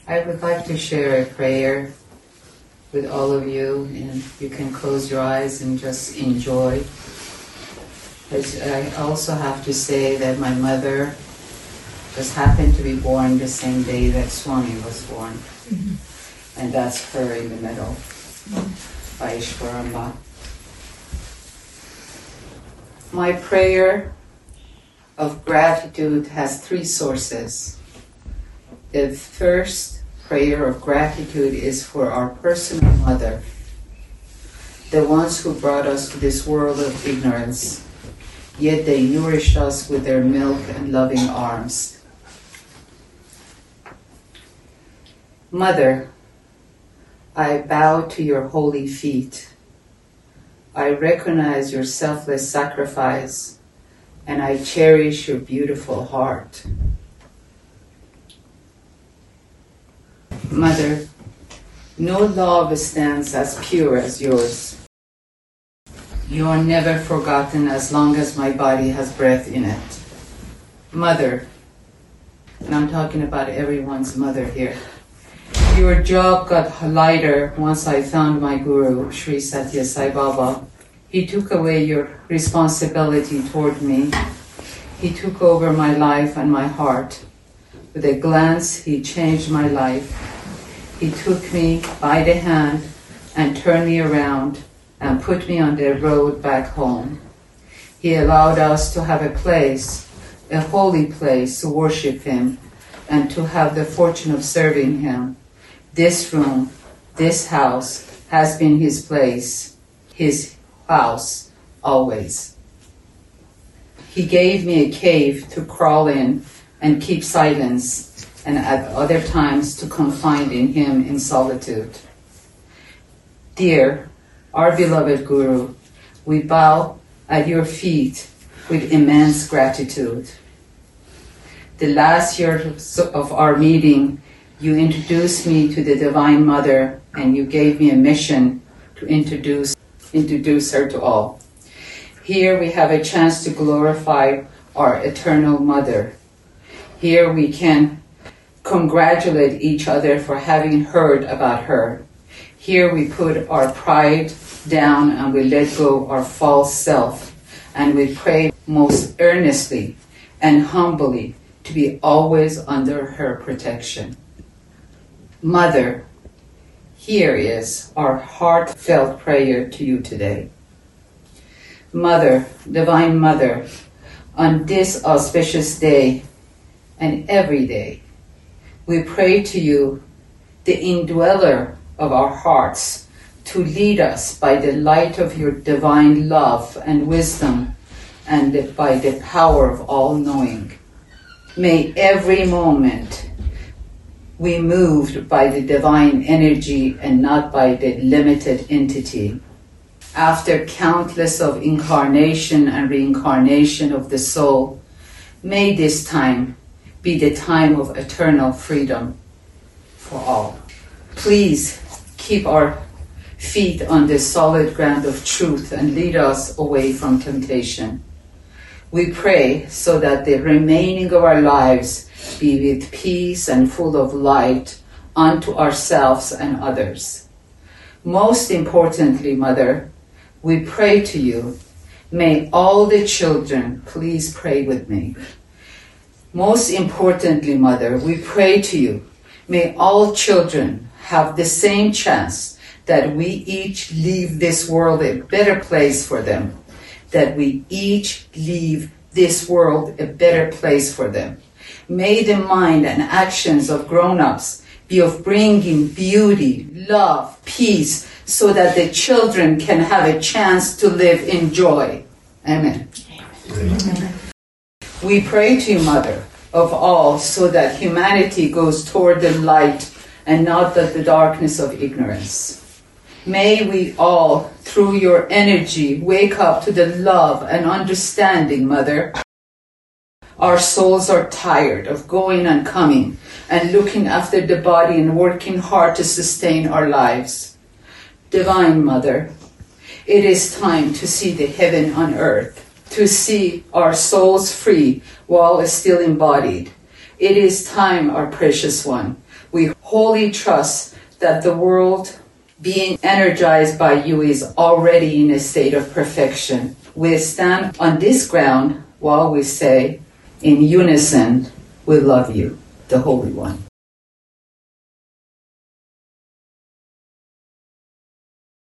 I would like to share a prayer with all of you, and you can close your eyes and just enjoy. I also have to say that my mother just happened to be born the same day that Swami was born. Mm-hmm. And that's her in the middle, by Ishwaramba. My prayer of gratitude has three sources. The first prayer of gratitude is for our personal mother, the ones who brought us to this world of ignorance, yet they nourished us with their milk and loving arms. Mother, I bow to your holy feet. I recognize your selfless sacrifice, and I cherish your beautiful heart. Mother, no love stands as pure as yours. You are never forgotten as long as my body has breath in it. Mother, and I'm talking about everyone's mother here, your job got lighter once I found my guru, Sri Satya Sai Baba. He took away your responsibility toward me. He took over my life and my heart. With a glance, he changed my life. He took me by the hand and turned me around and put me on the road back home. He allowed us to have a place, a holy place to worship him and to have the fortune of serving him. This room, this house has been his place, his house, always. He gave me a cave to crawl in and keep silence, and at other times to confide in him in solitude. Dear, our beloved Guru, we bow at your feet with immense gratitude. The last year of our meeting, you introduced me to the Divine Mother, and you gave me a mission to introduce her to all. Here we have a chance to glorify our eternal Mother. Here we can congratulate each other for having heard about her. Here we put our pride down and we let go our false self, and we pray most earnestly and humbly to be always under her protection. Mother, here is our heartfelt prayer to you today. Mother, Divine Mother, on this auspicious day and every day, we pray to you, the indweller of our hearts, to lead us by the light of your divine love and wisdom and by the power of all-knowing. May every moment we moved by the divine energy and not by the limited entity. After countless of incarnation and reincarnation of the soul, may this time be the time of eternal freedom for all. Please keep our feet on the solid ground of truth and lead us away from temptation. We pray so that the remaining of our lives be with peace and full of light unto ourselves and others. Most importantly, Mother, we pray to you, may all the children, please pray with me. Most importantly, Mother, we pray to you, may all children have the same chance that we each leave this world a better place for them, that we each leave this world a better place for them. May the mind and actions of grown-ups be of bringing beauty, love, peace, so that the children can have a chance to live in joy. Amen. Amen. We pray to you, Mother of all, so that humanity goes toward the light and not the darkness of ignorance. May we all, through your energy, wake up to the love and understanding, Mother. Our souls are tired of going and coming and looking after the body and working hard to sustain our lives. Divine Mother, it is time to see the heaven on earth, to see our souls free while still embodied. It is time, our precious one. We wholly trust that the world being energized by you is already in a state of perfection. We stand on this ground while we say, in unison, we love you, the Holy One.